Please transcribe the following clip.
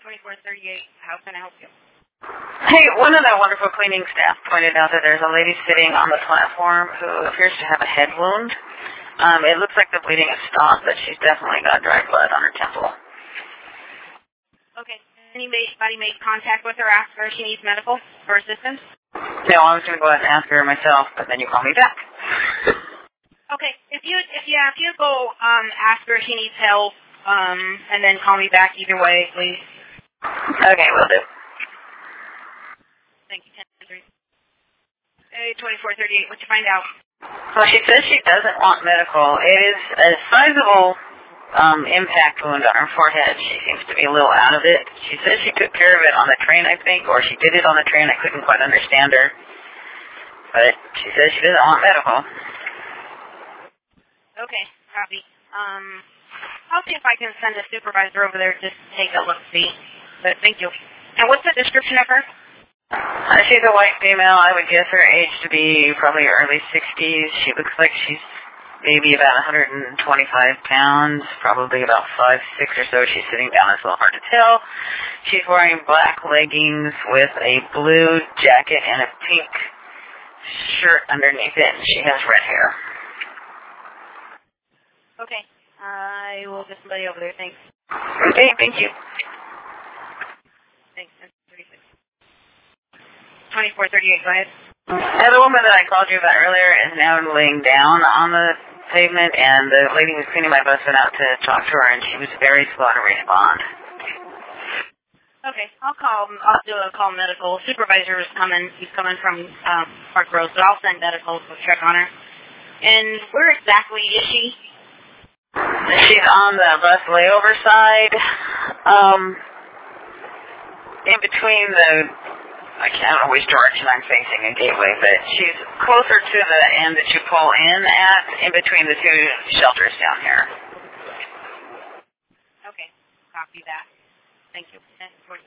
2438. How can I help you? Hey, one of the wonderful cleaning staff pointed out that there's a lady sitting on the platform who appears to have a head wound. It looks like the bleeding has stopped, but she's definitely got dry blood on her temple. Okay. Anybody made contact with her, ask her if she needs medical or assistance? No, I was going to go ahead and ask her myself, but then you call me back. Okay. If you go ask her if she needs help, and then call me back either way, please. Okay, will do. Thank you. 10-3. Hey, 2438. What'd you find out? Well, she says she doesn't want medical. It is a sizable impact wound on her forehead. She seems to be a little out of it. She says she took care of it on the train, I think, or she did it on the train. I couldn't quite understand her. But she says she doesn't want medical. Okay, copy. I'll see if I can send a supervisor over there just to take a look-see. But thank you. And what's the description of her? She's a white female. I would guess her age to be probably early 60s. She looks like she's maybe about 125 pounds, probably about 5'6" or so. She's sitting down. It's a little hard to tell. She's wearing black leggings with a blue jacket and a pink shirt underneath it, and she has red hair. Okay. I will get somebody over there. Thanks. Okay, thank you. Thanks. 2438, go ahead. The woman that I called you about earlier is now laying down on the pavement, and the lady who's cleaning my bus went out to talk to her, and she was very slow to respond. Okay, I'll do a call medical. Supervisor is coming. He's coming from Park Road, so I'll send medical to check on her. And where exactly is she? She's on the bus layover side, in between the, I don't know which direction I'm facing in Gateway, but she's closer to the end that you pull in between the two shelters down here. Okay, copy that. Thank you.